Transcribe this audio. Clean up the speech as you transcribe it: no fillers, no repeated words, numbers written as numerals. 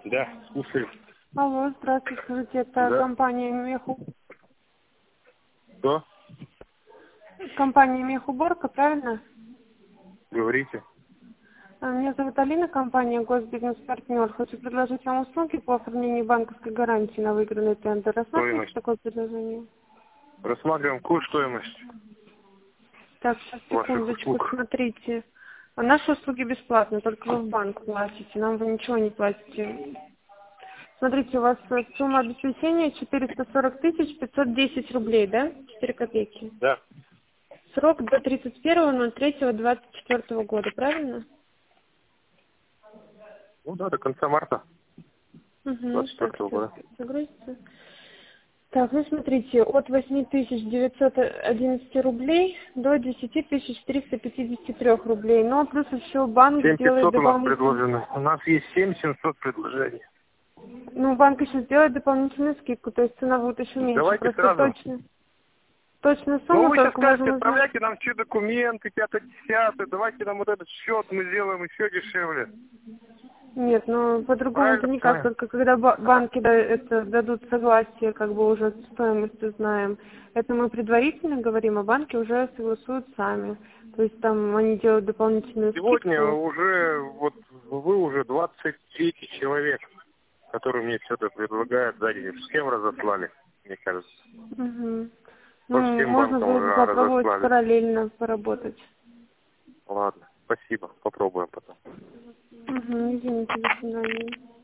Да, слушаю. Алло, здравствуйте, скажите, это Да. компания Меху... Что? Компания Мехуборка, правильно? Говорите. Меня зовут Алина, компания Госбизнес-партнер. Хочу предложить вам услуги по оформлению банковской гарантии на выигранный тендер. Рассматриваете Стоимость. такое предложение? Рассматриваем какую стоимость Так, сейчас, ваших секундочку, услуг. смотрите. Наши услуги бесплатны, только вы в банк платите, нам вы ничего не платите. Смотрите, у вас сумма обеспечения 440 510 рублей, да? 4 копейки. Да. Срок до 31.03.24 года, правильно? Ну да, до конца марта Угу, так, 24 сейчас года. загрузится. Так, ну смотрите, от 8911 рублей до 10353 рублей. Но плюс еще банк делает 7500 у нас дополнительный... предложено. У нас есть 7700 предложений. Ну, банк еще сделает дополнительную скидку, то есть цена будет еще меньше. Давайте Просто сразу. точную Ну, сумму вы сейчас только скажете, можем узнать. отправляйте нам все документы, 5-10, давайте нам вот этот счет мы сделаем еще дешевле. Нет, ну по-другому-то Правильно никак, понимаю? только когда банки это дадут согласие, как бы уже стоимость узнаем. Это мы предварительно говорим, а банки уже согласуют сами. То есть там они делают дополнительную Сегодня скидку. уже, вот вы уже 23-й человек, который мне что-то предлагает за день. Всем разослали, мне кажется. Угу. По Ну, всем можно банкам было бы уже попробовать разослали. параллельно поработать. Ладно, спасибо, попробуем потом. Угу, извините, до свидания.